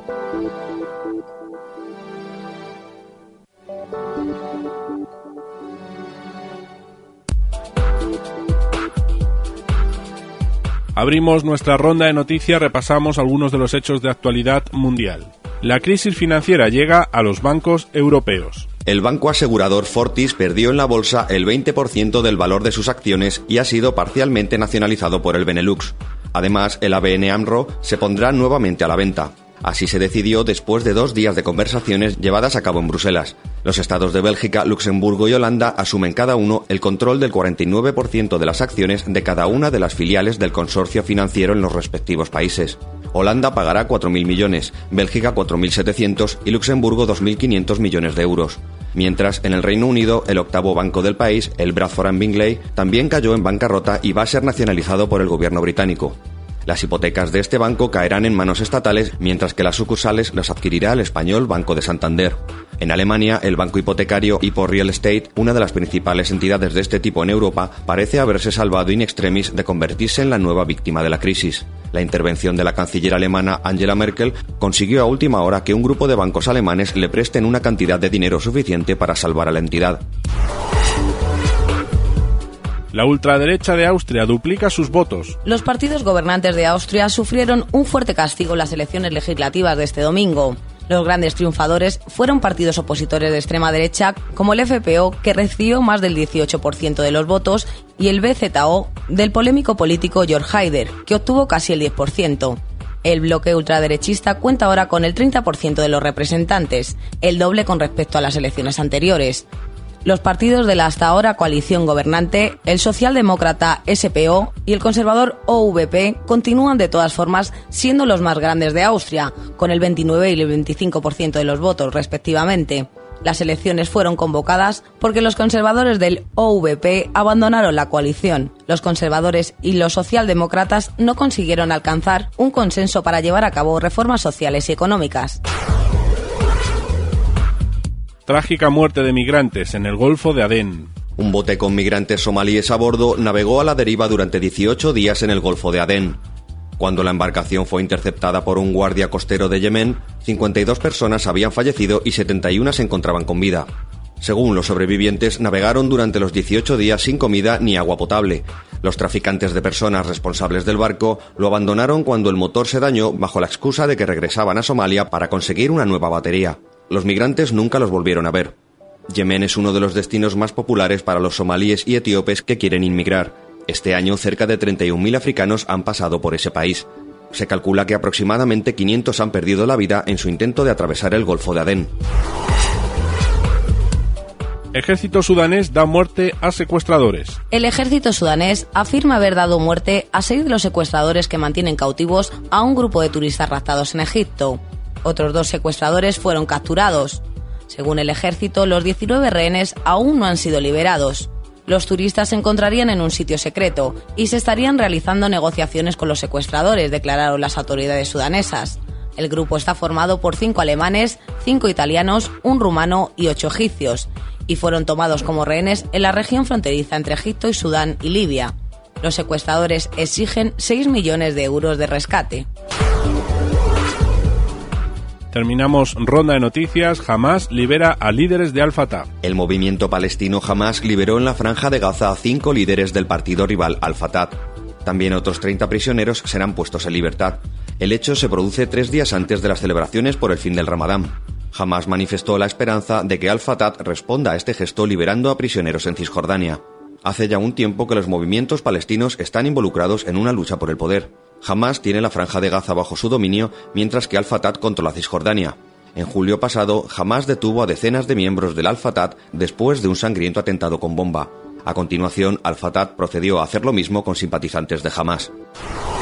Abrimos nuestra ronda de noticias, repasamos algunos de los hechos de actualidad mundial. La crisis financiera llega a los bancos europeos. El banco asegurador Fortis perdió en la bolsa el 20% del valor de sus acciones y ha sido parcialmente nacionalizado por el Benelux. Además, el ABN AMRO se pondrá nuevamente a la venta. Así se decidió después de 2 días de conversaciones llevadas a cabo en Bruselas. Los estados de Bélgica, Luxemburgo y Holanda asumen cada uno el control del 49% de las acciones de cada una de las filiales del consorcio financiero en los respectivos países. Holanda pagará 4.000 millones, Bélgica 4.700 y Luxemburgo 2.500 millones de euros. Mientras, en el Reino Unido, el octavo banco del país, el Bradford & Bingley, también cayó en bancarrota y va a ser nacionalizado por el gobierno británico. Las hipotecas de este banco caerán en manos estatales, mientras que las sucursales las adquirirá el español Banco de Santander. En Alemania, el banco hipotecario Hypo Real Estate, una de las principales entidades de este tipo en Europa, parece haberse salvado in extremis de convertirse en la nueva víctima de la crisis. La intervención de la canciller alemana Angela Merkel consiguió a última hora que un grupo de bancos alemanes le presten una cantidad de dinero suficiente para salvar a la entidad. La ultraderecha de Austria duplica sus votos. Los partidos gobernantes de Austria sufrieron un fuerte castigo en las elecciones legislativas de este domingo. Los grandes triunfadores fueron partidos opositores de extrema derecha como el FPO, que recibió más del 18% de los votos, y el BZO del polémico político Jörg Haider, que obtuvo casi el 10%. El bloque ultraderechista cuenta ahora con el 30% de los representantes, el doble con respecto a las elecciones anteriores. Los partidos de la hasta ahora coalición gobernante, el socialdemócrata SPO y el conservador OVP, continúan de todas formas siendo los más grandes de Austria, con el 29 y el 25% de los votos respectivamente. Las elecciones fueron convocadas porque los conservadores del OVP abandonaron la coalición. Los conservadores y los socialdemócratas no consiguieron alcanzar un consenso para llevar a cabo reformas sociales y económicas. Trágica muerte de migrantes en el Golfo de Adén. Un bote con migrantes somalíes a bordo navegó a la deriva durante 18 días en el Golfo de Adén. Cuando la embarcación fue interceptada por un guardia costero de Yemen, 52 personas habían fallecido y 71 se encontraban con vida. Según los sobrevivientes, navegaron durante los 18 días sin comida ni agua potable. Los traficantes de personas responsables del barco lo abandonaron cuando el motor se dañó bajo la excusa de que regresaban a Somalia para conseguir una nueva batería. Los migrantes nunca los volvieron a ver. Yemen es uno de los destinos más populares para los somalíes y etíopes que quieren inmigrar. Este año, cerca de 31.000 africanos han pasado por ese país. Se calcula que aproximadamente 500 han perdido la vida en su intento de atravesar el Golfo de Adén. Ejército sudanés da muerte a secuestradores. El ejército sudanés afirma haber dado muerte a 6 de los secuestradores que mantienen cautivos a un grupo de turistas raptados en Egipto. Otros 2 secuestradores fueron capturados. Según el ejército, los 19 rehenes aún no han sido liberados. Los turistas se encontrarían en un sitio secreto y se estarían realizando negociaciones con los secuestradores, declararon las autoridades sudanesas. El grupo está formado por 5 alemanes, 5 italianos, 1 rumano y 8 egipcios, y fueron tomados como rehenes en la región fronteriza entre Egipto y Sudán y Libia. Los secuestradores exigen 6 millones de euros de rescate. Terminamos ronda de noticias. Hamás libera a líderes de Al-Fatah. El movimiento palestino Hamás liberó en la Franja de Gaza a 5 líderes del partido rival Al-Fatah. También otros 30 prisioneros serán puestos en libertad. El hecho se produce 3 días antes de las celebraciones por el fin del Ramadán. Hamás manifestó la esperanza de que Al-Fatah responda a este gesto liberando a prisioneros en Cisjordania. Hace ya un tiempo que los movimientos palestinos están involucrados en una lucha por el poder. Hamás tiene la Franja de Gaza bajo su dominio, mientras que Al-Fatah controla Cisjordania. En julio pasado, Hamás detuvo a decenas de miembros del Al-Fatah después de un sangriento atentado con bomba. A continuación, Al-Fatah procedió a hacer lo mismo con simpatizantes de Hamás.